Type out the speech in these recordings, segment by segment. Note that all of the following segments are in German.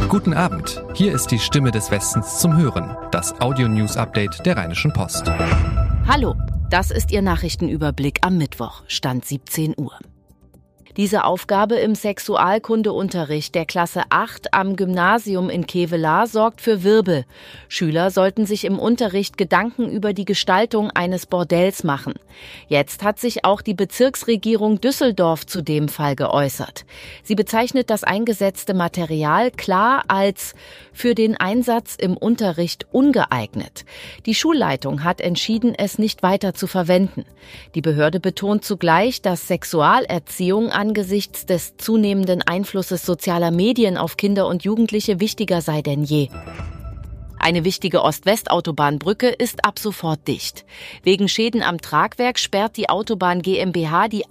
Guten Abend, hier ist die Stimme des Westens zum Hören, das Audio-News-Update der Rheinischen Post. Hallo, das ist Ihr Nachrichtenüberblick am Mittwoch, Stand 17 Uhr. Diese Aufgabe im Sexualkundeunterricht der Klasse 8 am Gymnasium in Kevelaer sorgt für Wirbel. Schüler sollten sich im Unterricht Gedanken über die Gestaltung eines Bordells machen. Jetzt hat sich auch die Bezirksregierung Düsseldorf zu dem Fall geäußert. Sie bezeichnet das eingesetzte Material klar als für den Einsatz im Unterricht ungeeignet. Die Schulleitung hat entschieden, es nicht weiter zu verwenden. Die Behörde betont zugleich, dass Sexualerziehung angesichts des zunehmenden Einflusses sozialer Medien auf Kinder und Jugendliche wichtiger sei denn je. Eine wichtige Ost-West-Autobahnbrücke ist ab sofort dicht. Wegen Schäden am Tragwerk sperrt die Autobahn GmbH die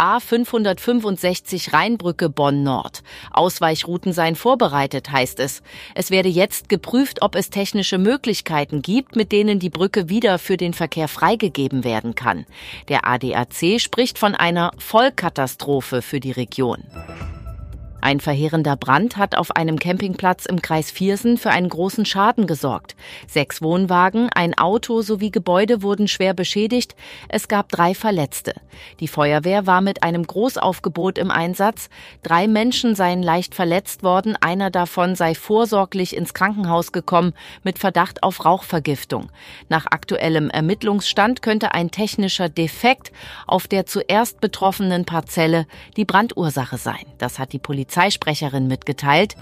A565 Rheinbrücke Bonn-Nord. Ausweichrouten seien vorbereitet, heißt es. Es werde jetzt geprüft, ob es technische Möglichkeiten gibt, mit denen die Brücke wieder für den Verkehr freigegeben werden kann. Der ADAC spricht von einer Vollkatastrophe für die Region. Ein verheerender Brand hat auf einem Campingplatz im Kreis Viersen für einen großen Schaden gesorgt. 6 Wohnwagen, ein Auto sowie Gebäude wurden schwer beschädigt. Es gab 3 Verletzte. Die Feuerwehr war mit einem Großaufgebot im Einsatz. 3 Menschen seien leicht verletzt worden. Einer davon sei vorsorglich ins Krankenhaus gekommen mit Verdacht auf Rauchvergiftung. Nach aktuellem Ermittlungsstand könnte ein technischer Defekt auf der zuerst betroffenen Parzelle die Brandursache sein. Das hat die Polizeisprecherin mitgeteilt.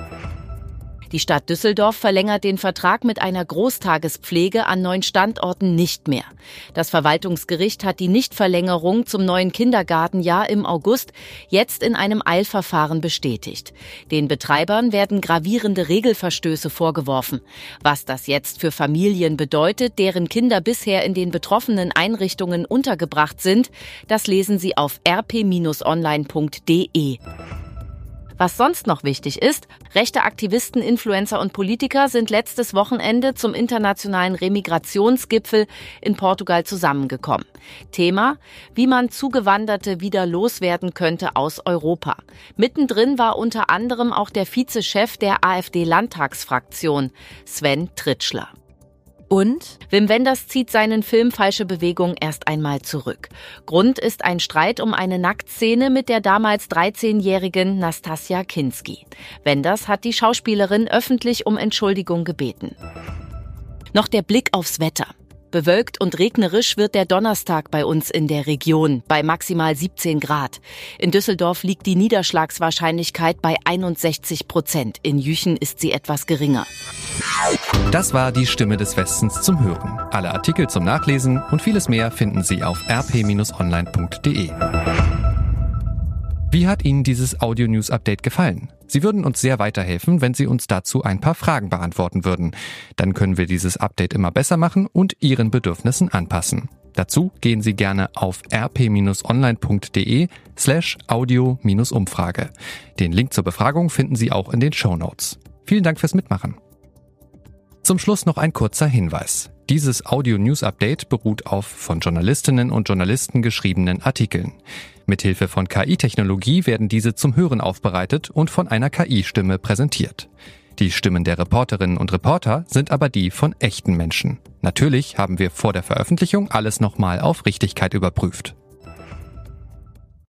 Die Stadt Düsseldorf verlängert den Vertrag mit einer Großtagespflege an 9 Standorten nicht mehr. Das Verwaltungsgericht hat die Nichtverlängerung zum neuen Kindergartenjahr im August jetzt in einem Eilverfahren bestätigt. Den Betreibern werden gravierende Regelverstöße vorgeworfen. Was das jetzt für Familien bedeutet, deren Kinder bisher in den betroffenen Einrichtungen untergebracht sind, das lesen Sie auf rp-online.de. Was sonst noch wichtig ist, rechte Aktivisten, Influencer und Politiker sind letztes Wochenende zum internationalen Remigrationsgipfel in Portugal zusammengekommen. Thema: wie man Zugewanderte wieder loswerden könnte aus Europa. Mittendrin war unter anderem auch der Vizechef der AfD-Landtagsfraktion, Sven Tritschler. Und Wim Wenders zieht seinen Film Falsche Bewegung erst einmal zurück. Grund ist ein Streit um eine Nacktszene mit der damals 13-jährigen Nastassja Kinski. Wenders hat die Schauspielerin öffentlich um Entschuldigung gebeten. Noch der Blick aufs Wetter. Bewölkt und regnerisch wird der Donnerstag bei uns in der Region, bei maximal 17 Grad. In Düsseldorf liegt die Niederschlagswahrscheinlichkeit bei 61%. In Jüchen ist sie etwas geringer. Das war die Stimme des Westens zum Hören. Alle Artikel zum Nachlesen und vieles mehr finden Sie auf rp-online.de. Wie hat Ihnen dieses Audio-News-Update gefallen? Sie würden uns sehr weiterhelfen, wenn Sie uns dazu ein paar Fragen beantworten würden. Dann können wir dieses Update immer besser machen und Ihren Bedürfnissen anpassen. Dazu gehen Sie gerne auf rp-online.de/audio-umfrage. Den Link zur Befragung finden Sie auch in den Shownotes. Vielen Dank fürs Mitmachen. Zum Schluss noch ein kurzer Hinweis. Dieses Audio-News-Update beruht auf von Journalistinnen und Journalisten geschriebenen Artikeln. Mithilfe von KI-Technologie werden diese zum Hören aufbereitet und von einer KI-Stimme präsentiert. Die Stimmen der Reporterinnen und Reporter sind aber die von echten Menschen. Natürlich haben wir vor der Veröffentlichung alles nochmal auf Richtigkeit überprüft.